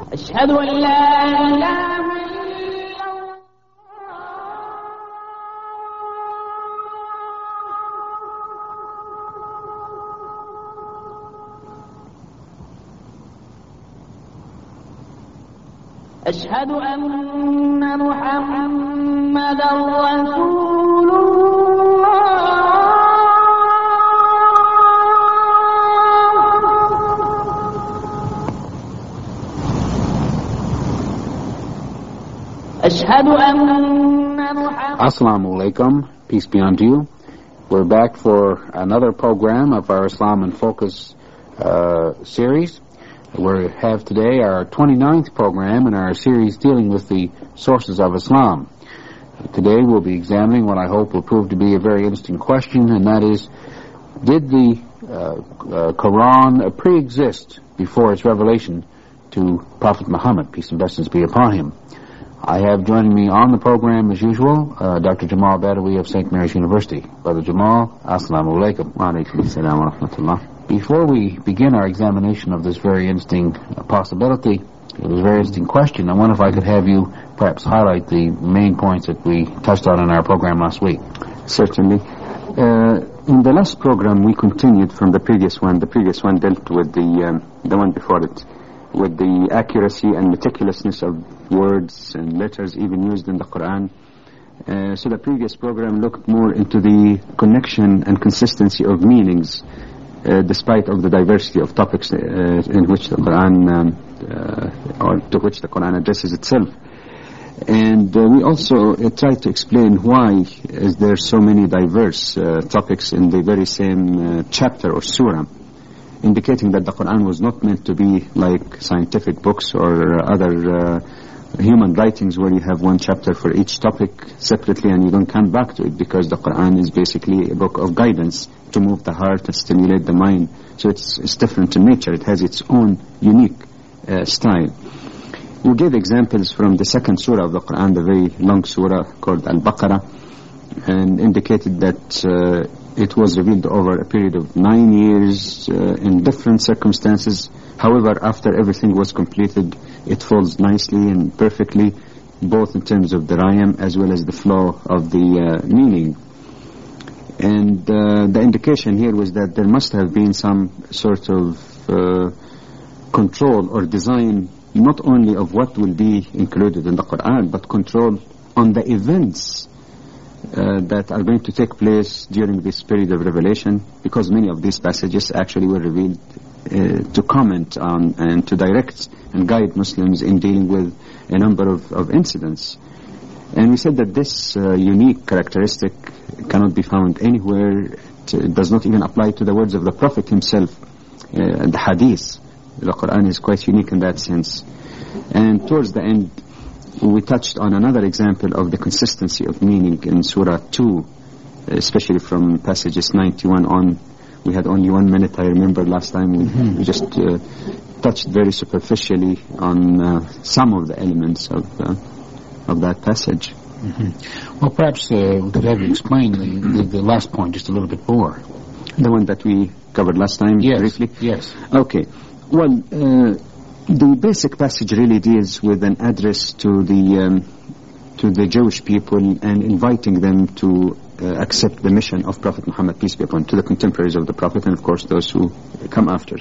أشهد أن لا إله إلا الله أشهد أن محمدا رسول Assalamu alaikum, peace be unto you. We're back for another program of our Islam in Focus series. We have today our 29th program in our series dealing with the sources of Islam. Today we'll be examining what I hope will prove to be a very interesting question, and that is, did the Quran pre-exist before its revelation to Prophet Muhammad, peace and blessings be upon him? I have joining me on the program, as usual, Dr. Jamal Badawi of St. Mary's University. Brother Jamal, assalamu alaikum. Wa alaikum assalam wa rahmatullah. Before we begin our examination of this very interesting possibility, it was a very interesting question, I wonder if I could have you perhaps highlight the main points that we touched on in our program last week. Certainly. In the last program, we continued from the previous one. The previous one dealt with the one before it, with the accuracy and meticulousness of words and letters even used in the Quran. So the previous program looked more into the connection and consistency of meanings, despite of the diversity of topics in which the Quran, or to which the Quran addresses itself. And we also tried to explain why is there so many diverse topics in the very same chapter or surah, indicating that the Quran was not meant to be like scientific books or other human writings where you have one chapter for each topic separately and you don't come back to it, because the Quran is basically a book of guidance to move the heart and stimulate the mind. So it's different in nature. It has its own unique style. We gave examples from the second surah of the Quran, the very long surah called Al-Baqarah, and indicated that it was revealed over a period of 9 years in different circumstances. However, after everything was completed, it falls nicely and perfectly, both in terms of the rhyme as well as the flow of the meaning. And the indication here was that there must have been some sort of control or design, not only of what will be included in the Quran, but control on the events that are going to take place during this period of revelation, because many of these passages actually were revealed to comment on and to direct and guide Muslims in dealing with a number of incidents. And we said that this unique characteristic cannot be found anywhere. It does not even apply to the words of the Prophet himself, the hadith. The Quran is quite unique in that sense. And towards the end, we touched on another example of the consistency of meaning in Surah 2, especially from passages 91 on. We had only 1 minute, I remember last time. We just touched very superficially on some of the elements of that passage. Well, perhaps we could have you explain the last point just a little bit more. The one that we covered last time, yes, briefly? Yes. Okay. Well, the basic passage really deals with an address to the Jewish people and inviting them to accept the mission of Prophet Muhammad, peace be upon him, to the contemporaries of the Prophet and of course those who come after.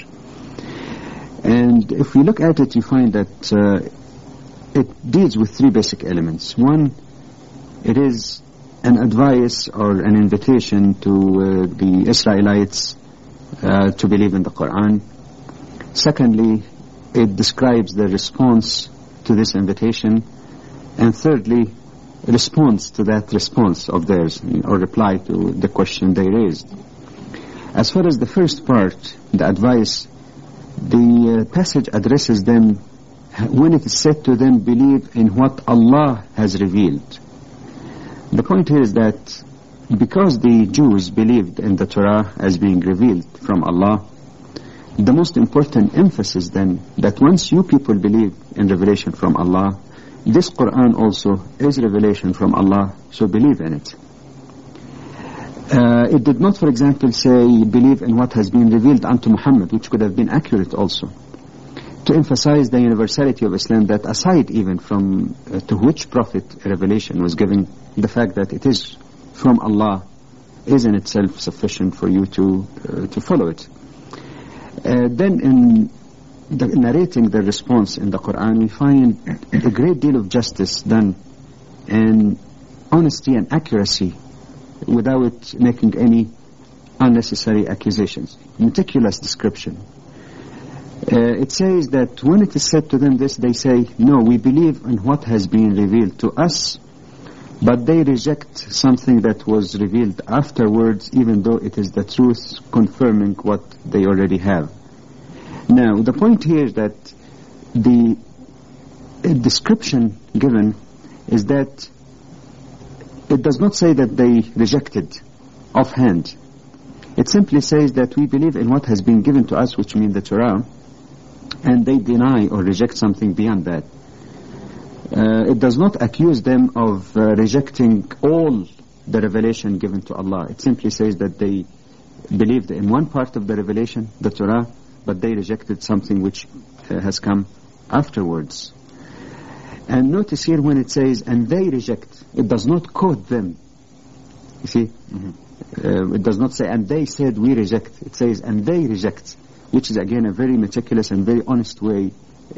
And if we look at it, you find that it deals with 3 basic elements. One, it is an advice or an invitation to the Israelites to believe in the Quran. Secondly, it describes the response to this invitation. And thirdly, response to that response of theirs, or reply to the question they raised. As far as the first part, the advice, the passage addresses them when it is said to them, believe in what Allah has revealed. The point here is that because the Jews believed in the Torah as being revealed from Allah, the most important emphasis then, that once you people believe in revelation from Allah, this Quran also is revelation from Allah, so believe in it. It did not, for example, say believe in what has been revealed unto Muhammad, which could have been accurate also. to emphasize the universality of Islam, that aside even from to which prophet a revelation was given, the fact that it is from Allah is in itself sufficient for you to follow it. Then in narrating the response in the Quran, we find a great deal of justice done, and honesty and accuracy without making any unnecessary accusations. Meticulous description. It says that when it is said to them this, they say, no, we believe in what has been revealed to us, but they reject something that was revealed afterwards, even though it is the truth confirming what they already have. Now, the point here is that the description given is that it does not say that they rejected offhand. It simply says that we believe in what has been given to us, which means the Torah, and they deny or reject something beyond that. It does not accuse them of rejecting all the revelation given to Allah. It simply says that they believed in one part of the revelation, the Torah, but they rejected something which has come afterwards. And notice here when it says, and they reject, it does not quote them. You see? It does not say, and they said we reject. It says, and they reject, which is again a very meticulous and very honest way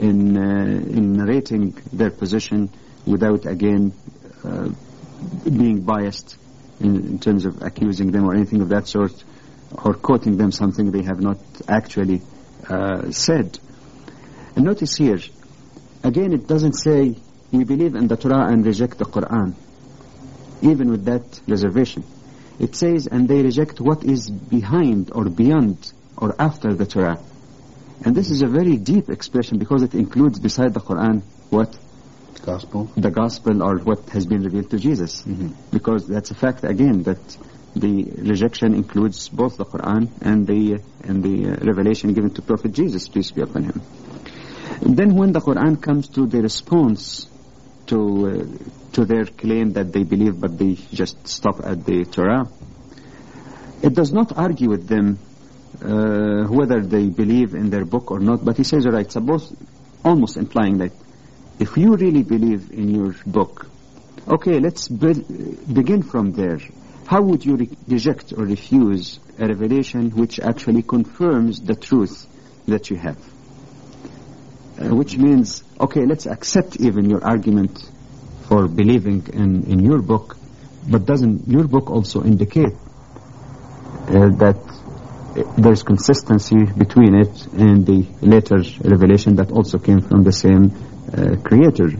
in narrating their position without again being biased in terms of accusing them or anything of that sort, or quoting them something they have not actually said. And notice here, again it doesn't say we believe in the Torah and reject the Quran, even with that reservation. It says, and they reject what is behind or beyond or after the Torah. And this is a very deep expression, because it includes beside the Quran what? Gospel. The Gospel, or what has been revealed to Jesus. Because that's a fact again, that the rejection includes both the Quran and the revelation given to Prophet Jesus, peace be upon him. And then when the Quran comes to the response to their claim that they believe but they just stop at the Torah, it does not argue with them whether they believe in their book or not, but he says, all right, suppose, almost implying that if you really believe in your book, okay, let's begin from there. How would you reject or refuse a revelation which actually confirms the truth that you have? Which means, okay, let's accept even your argument for believing in your book, but doesn't your book also indicate that there's consistency between it and the later revelation that also came from the same creator?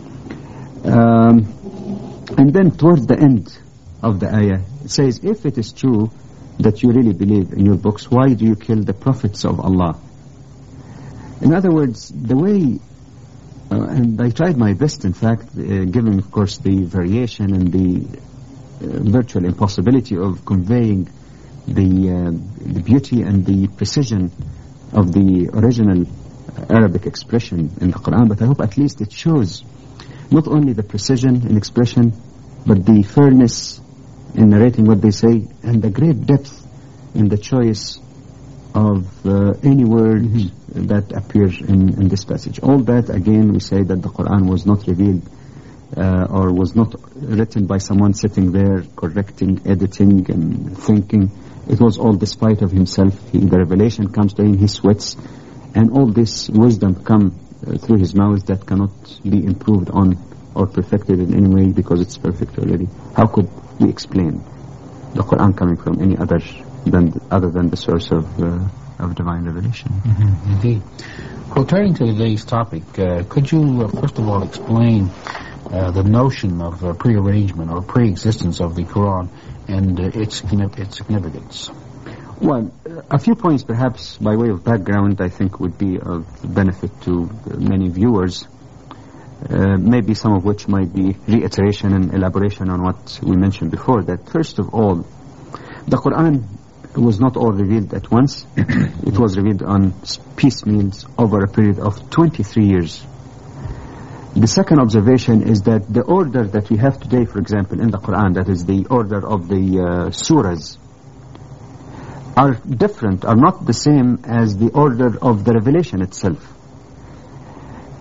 And then towards the end of the ayah, it says, if it is true that you really believe in your books, why do you kill the prophets of Allah? In other words, the way, and I tried my best, in fact, given, of course, the variation and the virtual impossibility of conveying the beauty and the precision of the original Arabic expression in the Quran, but I hope at least it shows not only the precision in expression, but the fairness in narrating what they say, and the great depth in the choice of any word that appears in this passage. All that, again, we say that the Quran was not revealed or was not written by someone sitting there correcting, editing, and thinking. It was all despite of himself. The revelation comes to him, he sweats, and all this wisdom come through his mouth that cannot be improved on or perfected in any way because it's perfect already. How could we explain the Quran coming from any other than the source of divine revelation? Indeed. Well, turning to today's topic, could you first of all explain the notion of prearrangement or pre-existence of the Quran and its significance? Well, a few points perhaps by way of background I think would be of benefit to many viewers, maybe some of which might be reiteration and elaboration on what we mentioned before. That first of all, the Quran was not all revealed at once. It was revealed on piecemeals over a period of 23 years. The second observation is that the order that we have today, for example, in the Quran, that is the order of the surahs, are different, are not the same as the order of the revelation itself.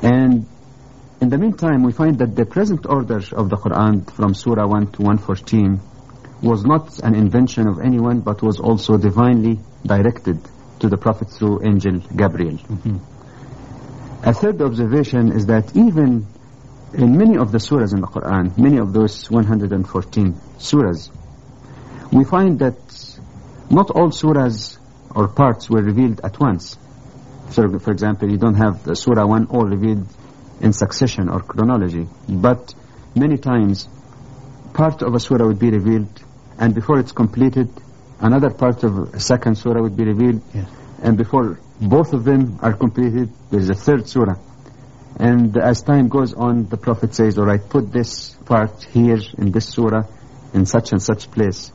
And in the meantime, we find that the present order of the Quran from Surah 1 to 114 was not an invention of anyone, but was also divinely directed to the Prophet through Angel Gabriel. A third observation is that even in many of the surahs in the Quran, many of those 114 surahs, we find that not all surahs or parts were revealed at once. So, for example, you don't have the Surah 1 all revealed in succession or chronology, but many times part of a surah would be revealed, and before it's completed, another part of a second surah would be revealed, and before both of them are completed, there is a third surah. And as time goes on, the Prophet says, all right, put this part here in this surah in such and such place.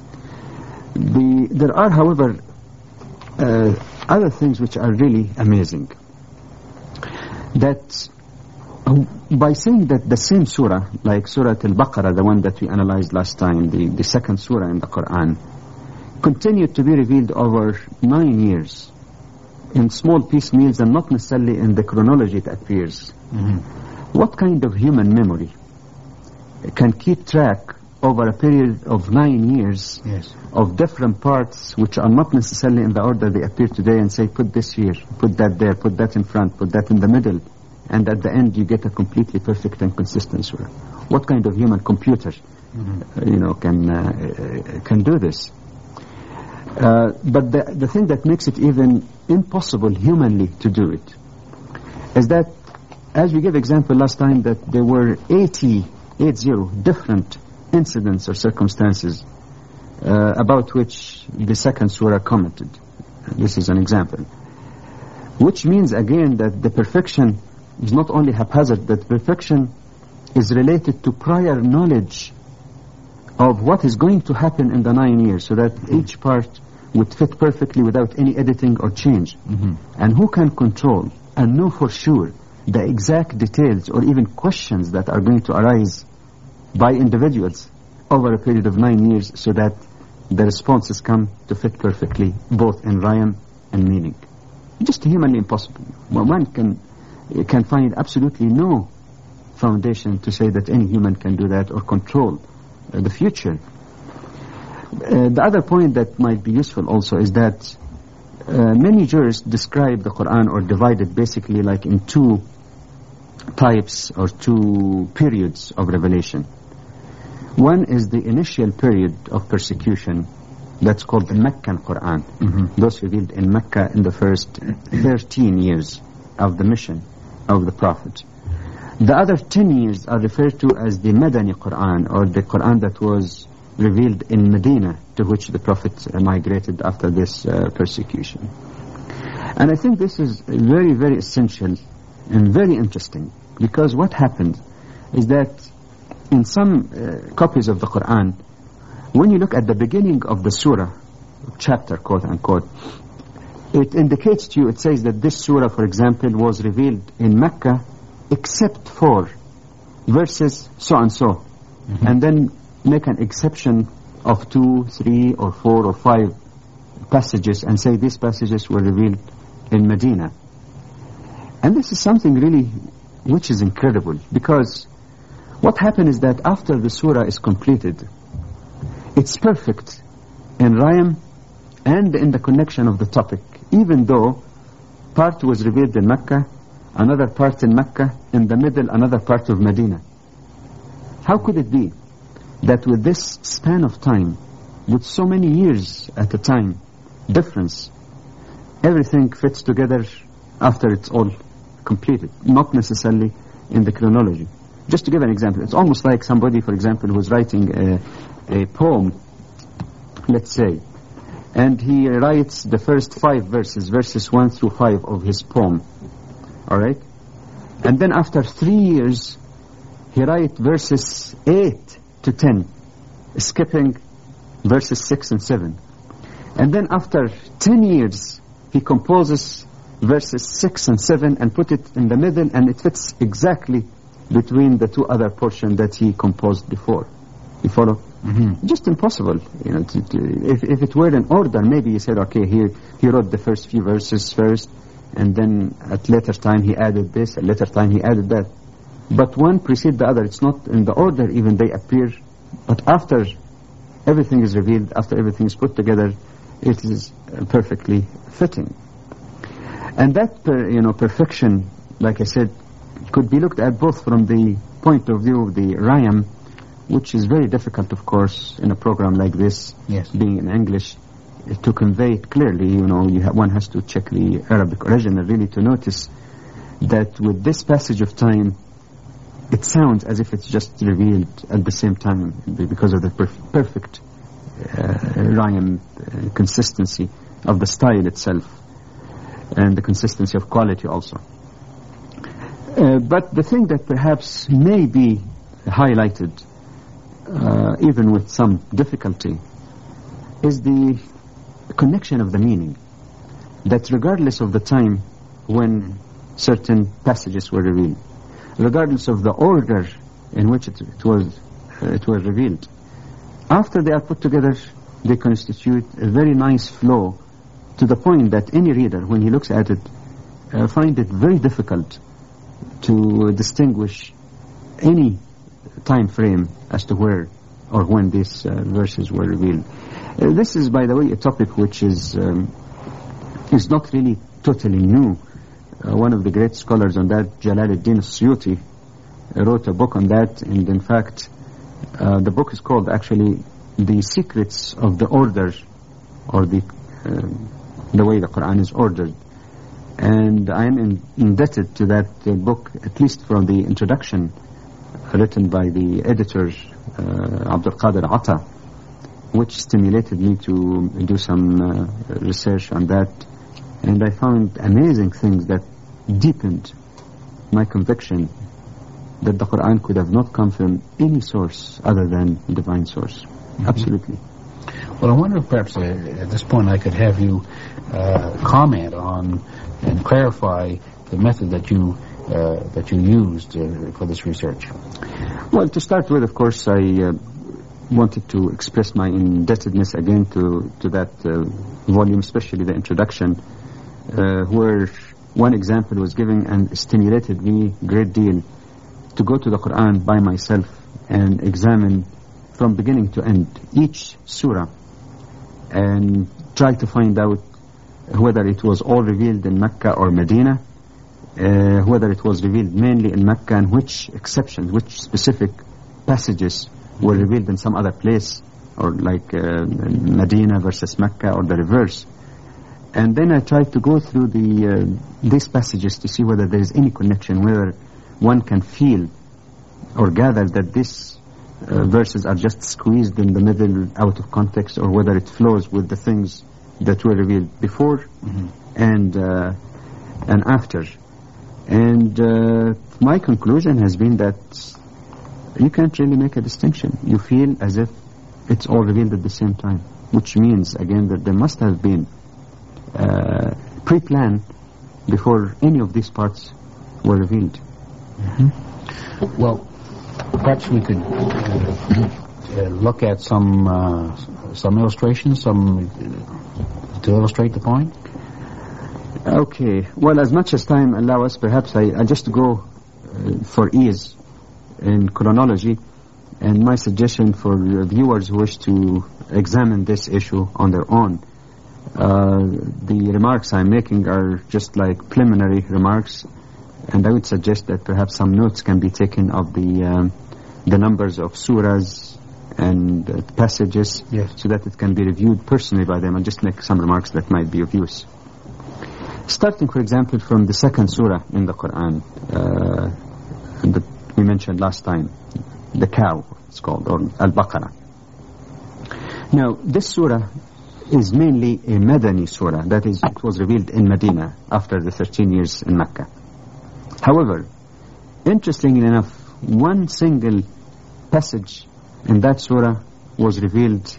There are, however, other things which are really amazing. That by saying that the same surah, like Surah Al-Baqarah, the one that we analyzed last time, the second surah in the Quran, continued to be revealed over 9 years in small piecemeals and not necessarily in the chronology it appears. What kind of human memory can keep track over a period of 9 years of different parts which are not necessarily in the order they appear today, and say, put this here, put that there, put that in front, put that in the middle, and at the end you get a completely perfect and consistent surah? What kind of human computer can do this? But the thing that makes it even impossible humanly to do it is that, as we gave example last time, that there were 80 different incidents or circumstances about which the second surah commented. This is an example. Which means again that the perfection is not only haphazard, that perfection is related to prior knowledge of what is going to happen in the 9 years, so that each part would fit perfectly without any editing or change. And who can control and know for sure the exact details or even questions that are going to arise by individuals over a period of 9 years, so that the responses come to fit perfectly both in rhyme and meaning? Just humanly impossible. One can find absolutely no foundation to say that any human can do that or control the future. The other point that might be useful also is that many jurists describe the Quran or divide it basically like in two types or two periods of revelation. One is the initial period of persecution, that's called the Meccan Quran. Those revealed in Mecca in the first 13 years of the mission of the Prophet. The other 10 years are referred to as the Madani Quran, or the Quran that was revealed in Medina, to which the Prophet migrated after this persecution. And I think this is very, very essential and very interesting, because what happened is that in some copies of the Quran, when you look at the beginning of the surah, chapter, quote unquote, it indicates to you, it says that this surah, for example, was revealed in Mecca except for verses so and so, and then make an exception of 2, 3, or 4 or 5 passages and say these passages were revealed in Medina. And this is something really which is incredible, because what happened is that after the surah is completed, it's perfect in rhyme and in the connection of the topic, even though part was revealed in Mecca, another part in Mecca, in the middle another part of Medina. How could it be that with this span of time, with so many years at a time difference, everything fits together after it's all completed, not necessarily in the chronology? Just to give an example, it's almost like somebody, for example, who's writing a poem, let's say, and he writes the first 5 verses 1 through 5 of his poem, all right? And then after 3 years, he writes verses 8 to 10, skipping verses 6 and 7. And then after 10 years, he composes verses 6 and 7 and put it in the middle, and it fits exactly between the 2 other portions that he composed before. You follow? Just impossible. You know, if it were in order, maybe he said, okay, here he wrote the first few verses first, and then at later time he added this, at later time he added that. But one precedes the other. It's not in the order even they appear, but after everything is revealed, after everything is put together, it is perfectly fitting. And that, perfection, like I said, could be looked at both from the point of view of the rhyme, which is very difficult, of course, in a program like this, Yes. being in English, to convey it clearly. One has to check the Arabic original really to notice that with this passage of time, it sounds as if it's just revealed at the same time because of the perfect rhyme consistency of the style itself and the consistency of quality also. But the thing that perhaps may be highlighted, even with some difficulty, is the connection of the meaning. That regardless of the time when certain passages were revealed, regardless of the order in which it was revealed, after they are put together, they constitute a very nice flow, to the point that any reader, when he looks at it, find it very difficult to distinguish any time frame as to where or when these verses were revealed. This is, by the way, a topic which is not really totally new. One of the great scholars on that, Jalaluddin Suyuti, wrote a book on that, and in fact, the book is called actually The Secrets of the Order, or the way the Quran is ordered. And I am indebted to that book, at least from the introduction written by the editor, Abdul Qadir Atta, which stimulated me to do some research on that. And I found amazing things that deepened my conviction that the Quran could have not come from any source other than divine source. Mm-hmm. Absolutely. Well, I wonder if perhaps at this point I could have you comment on and clarify the method that you used for this research. Well, to start with, of course, I wanted to express my indebtedness again to that volume, especially the introduction, where one example was given and stimulated me a great deal to go to the Quran by myself and examine from beginning to end each surah and try to find out whether it was all revealed in Mecca or Medina, whether it was revealed mainly in Mecca, and which exceptions, which specific passages were revealed in some other place, or like Medina versus Mecca, or the reverse. And then I tried to go through these passages to see whether there is any connection, whether one can feel or gather that these verses are just squeezed in the middle out of context, or whether it flows with the things that were revealed before and after. And my conclusion has been that you can't really make a distinction. You feel as if it's all revealed at the same time, which means, again, that there must have been pre-planned before any of these parts were revealed. Mm-hmm. Well, perhaps we could look at some illustrations, to illustrate the point. Okay. Well, as much as time allows us, perhaps I just go for ease in chronology, and my suggestion for viewers who wish to examine this issue on their own. The remarks I'm making are just like preliminary remarks, and I would suggest that perhaps some notes can be taken of the numbers of surahs and passages, yes, so that it can be reviewed personally by them, and just make some remarks that might be of use. Starting, for example, from the second surah in the Quran, that we mentioned last time, the cow, it's called, or Al-Baqarah. Now, this surah is mainly a Madani surah, that is, it was revealed in Medina after the 13 years in Mecca. However, interestingly enough, one single passage in that surah was revealed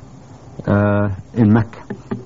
in Mecca.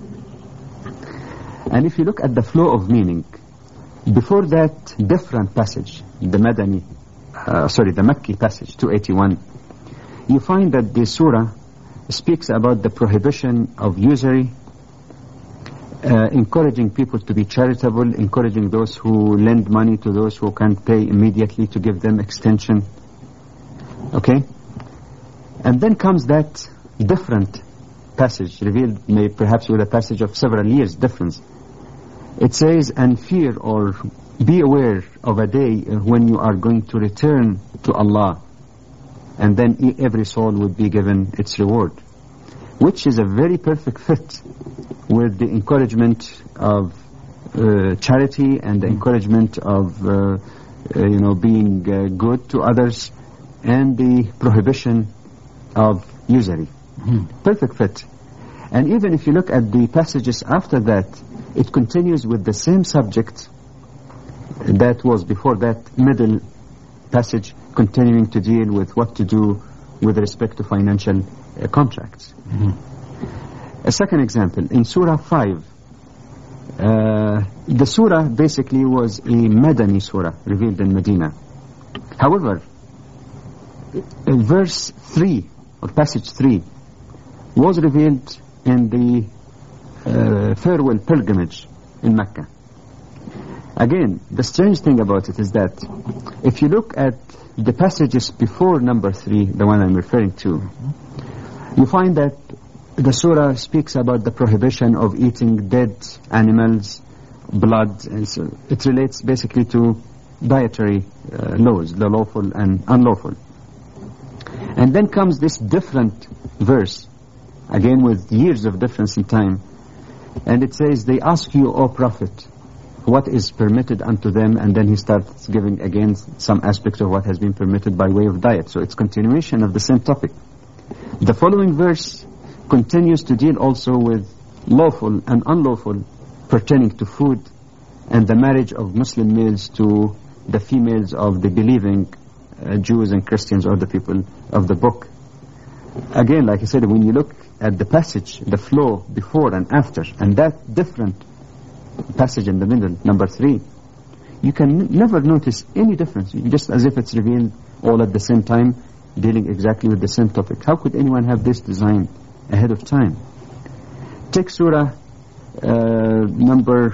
And if you look at the flow of meaning, before that different passage, the Mecca passage, 281, you find that the surah speaks about the prohibition of usury encouraging people to be charitable, encouraging those who lend money to those who can't pay immediately to give them extension. Okay? And then comes that different passage, revealed perhaps with a passage of several years difference. It says, and fear or be aware of a day when you are going to return to Allah, and then every soul would be given its reward, which is a very perfect fit with the encouragement of charity and the encouragement of being good to others, and the prohibition of usury. Perfect fit. And even if you look at the passages after that, it continues with the same subject that was before that middle passage, continuing to deal with what to do with respect to financial contracts. A second example, in Surah 5, the surah basically was a Madani surah, revealed in Medina. However, verse 3, or passage 3, was revealed in the farewell pilgrimage in Mecca. Again, the strange thing about it is that if you look at the passages before number 3, the one I'm referring to, you find that the surah speaks about the prohibition of eating dead animals, blood, and so it relates basically to dietary laws, the lawful and unlawful. And then comes this different verse, again with years of difference in time, and it says, they ask you, O Prophet, what is permitted unto them, and then he starts giving again some aspects of what has been permitted by way of diet. So it's continuation of the same topic. The following verse continues to deal also with lawful and unlawful pertaining to food and the marriage of Muslim males to the females of the believing Jews and Christians, or the people of the book. Again, like I said, when you look at the passage, the flow before and after, and that different passage in the middle, number 3, you can never notice any difference, just as if it's revealed all at the same time, dealing exactly with the same topic. How could anyone have this designed ahead of time? Take Surah number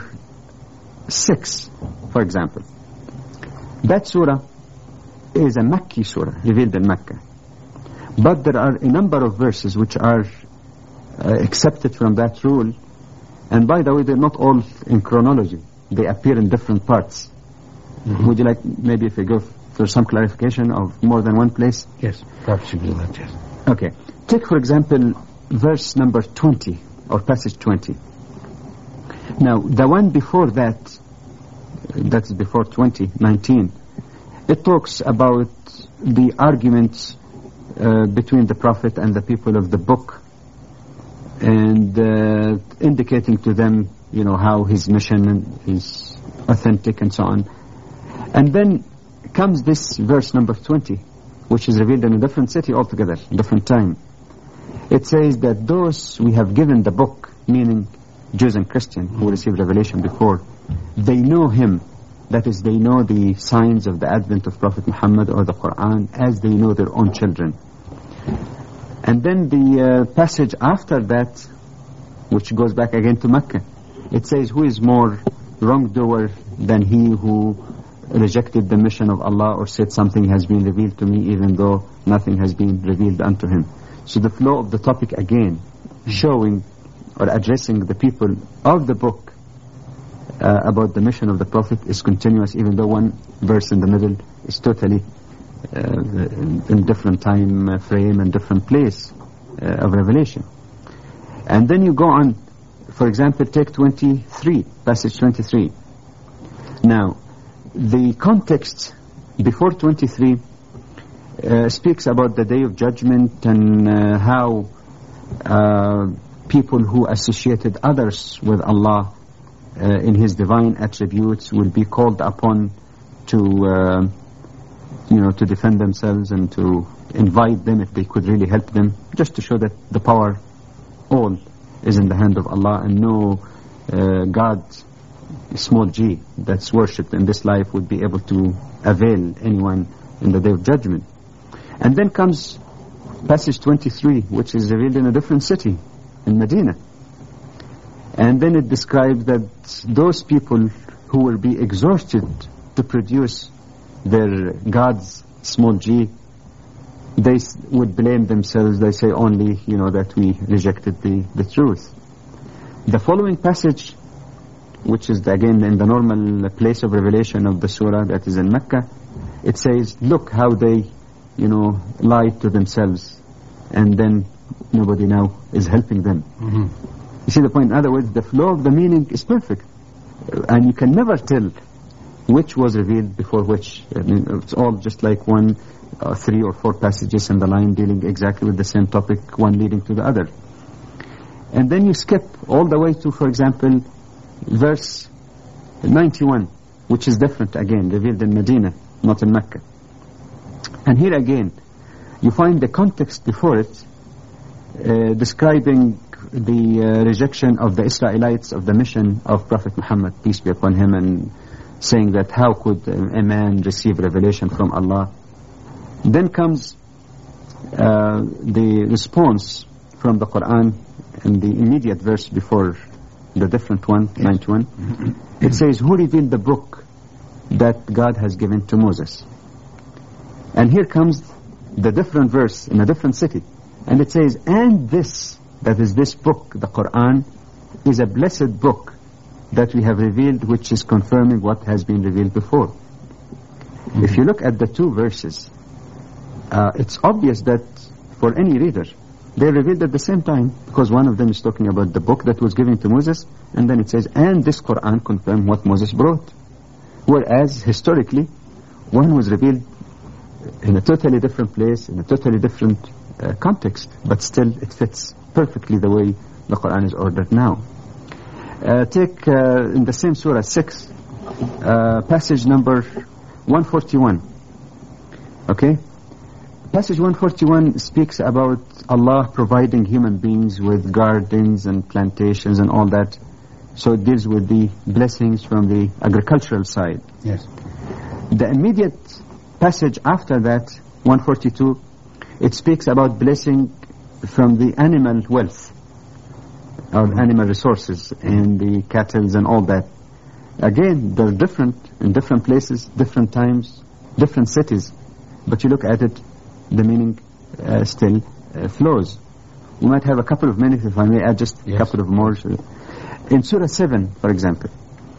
6, for example. That surah is a Makki surah, revealed in Mecca. But there are a number of verses which are accepted from that rule. And by the way, they're not all in chronology. They appear in different parts. Would you like, maybe if we go for some clarification of more than one place? Yes, perhaps you do that, yes. Okay. Take, for example, verse number 20, or passage 20. Now, the one before that, that's before 20, 19, it talks about the arguments between the Prophet and the people of the book, and indicating to them, how his mission is authentic and so on. And then comes this verse number 20, which is revealed in a different city altogether, different time. It says that those we have given the book, meaning Jews and Christians who received revelation before, they know him. That is, they know the signs of the advent of Prophet Muhammad or the Quran as they know their own children. And then the passage after that, which goes back again to Mecca, it says, who is more wrongdoer than he who rejected the mission of Allah or said something has been revealed to me even though nothing has been revealed unto him. So the flow of the topic again, showing or addressing the people of the book about the mission of the Prophet, is continuous, even though one verse in the middle is totally in different time frame and different place of revelation. And then you go on, for example, take 23, passage 23. Now, the context before 23 speaks about the day of judgment and how people who associated others with Allah in his divine attributes will be called upon to to defend themselves and to invite them if they could really help them, just to show that the power all is in the hand of Allah, and no God, small g, that's worshipped in this life would be able to avail anyone in the day of judgment. And then comes passage 23, which is revealed in a different city, in Medina. And then it describes that those people who will be exhorted to produce their gods, small g, they would blame themselves. They say only, that we rejected the truth. The following passage, which is again in the normal place of revelation of the surah, that is in Mecca, it says, look how they, lied to themselves, and then nobody now is helping them. You see the point? In other words, the flow of the meaning is perfect, and you can never tell which was revealed before which. I mean, it's all just like 3 or 4 passages in the line dealing exactly with the same topic, one leading to the other. And then you skip all the way to, for example, verse 91, which is different again, revealed in Medina, not in Mecca. And here again, you find the context before it describing the rejection of the Israelites of the mission of Prophet Muhammad, peace be upon him, and saying that how could a man receive revelation from Allah. Then comes the response from the Quran in the immediate verse before the different one, 91. It says, who revealed the book that God has given to Moses? And here comes the different verse in a different city. And it says, and this, that is this book, the Quran, is a blessed book that we have revealed, which is confirming what has been revealed before. If you look at the 2 verses, it's obvious that for any reader, they're revealed at the same time, because one of them is talking about the book that was given to Moses, and then it says, and this Quran confirmed what Moses brought. Whereas, historically, one was revealed in a totally different place, in a totally different context, but still it fits perfectly the way the Quran is ordered now. Take in the same surah 6, passage number 141. Okay? Passage 141 speaks about Allah providing human beings with gardens and plantations and all that. So it deals with the blessings from the agricultural side. Yes. The immediate passage after that, 142, it speaks about blessing from the animal wealth, or animal resources, and the cattle and all that. Again, they're different in different places, different times, different cities. But you look at it, the meaning still flows. We might have a couple of minutes, if I may add just a couple of more. In Surah 7, for example,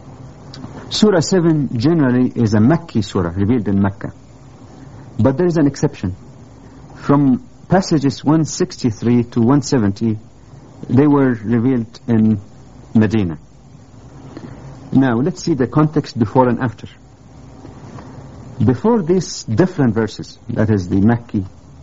Surah 7 generally is a Makki surah, revealed in Mecca. But there is an exception. From passages 163 to 170, they were revealed in Medina. Now, let's see the context before and after. Before these different verses, that is the Makki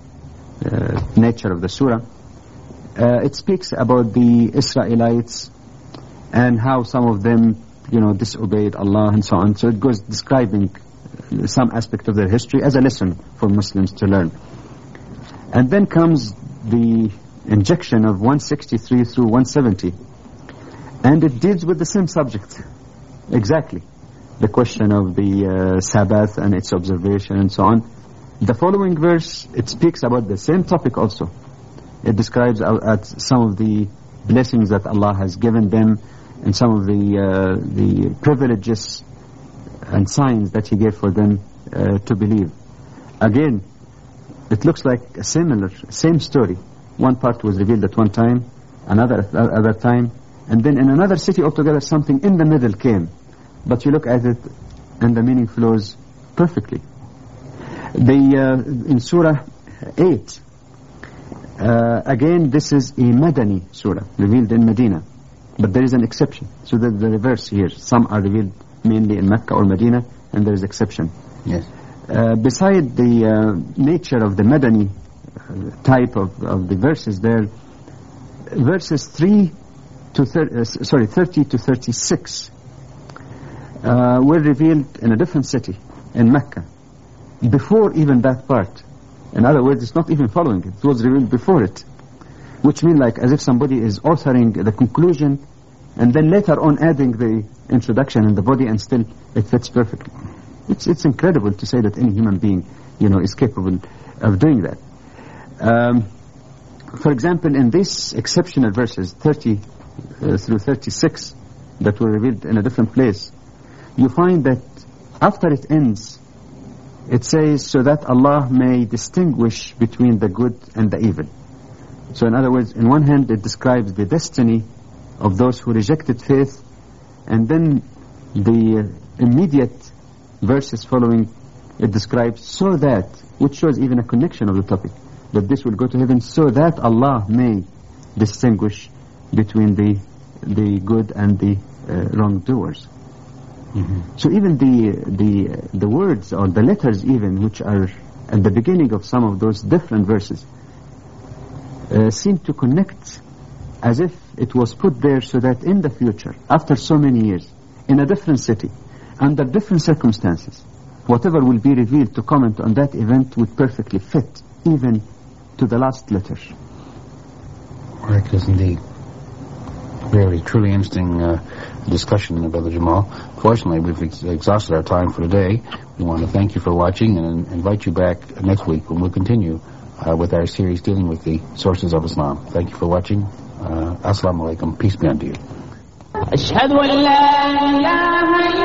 nature of the surah, it speaks about the Israelites and how some of them, disobeyed Allah and so on. So it goes describing some aspect of their history as a lesson for Muslims to learn. And then comes the injection of 163 through 170, and it deals with the same subject, exactly. The question of the Sabbath and its observation and so on. The following verse, it speaks about the same topic also. It describes some of the blessings that Allah has given them and some of the privileges and signs that He gave for them to believe. Again, it looks like a same story. One part was revealed at one time, another at other time, and then in another city altogether something in the middle came. But you look at it and the meaning flows perfectly. In Surah 8, again this is a Madani surah, revealed in Medina. But there is an exception. So the reverse here. Some are revealed mainly in Mecca or Medina, and there is exception. Yes. Beside the nature of the Madani type of the verses there, verses 30 to 36 were revealed in a different city, in Mecca, before even that part. In other words, it's not even following it. It was revealed before it, which means like as if somebody is authoring the conclusion and then later on adding the introduction in the body, and still it fits perfectly. It's incredible to say that any human being, is capable of doing that. For example, in these exceptional verses, 30 through 36 that were revealed in a different place, you find that after it ends, it says, so that Allah may distinguish between the good and the evil. So in other words, in one hand it describes the destiny of those who rejected faith, and then the immediate verses following, it describes so that, which shows even a connection of the topic, that this will go to heaven so that Allah may distinguish between the good and the wrongdoers. Mm-hmm. So even the words or the letters even which are at the beginning of some of those different verses seem to connect as if it was put there so that in the future, after so many years, in a different city, under different circumstances, whatever will be revealed to comment on that event would perfectly fit, even to the last letter. Right, yes indeed. Really, truly interesting discussion, Brother Jamal. Fortunately, we've exhausted our time for today. We want to thank you for watching and invite you back next week when we'll continue with our series dealing with the sources of Islam. Thank you for watching. Assalamu alaikum. Peace be unto you. أشهد أن لا إله إلا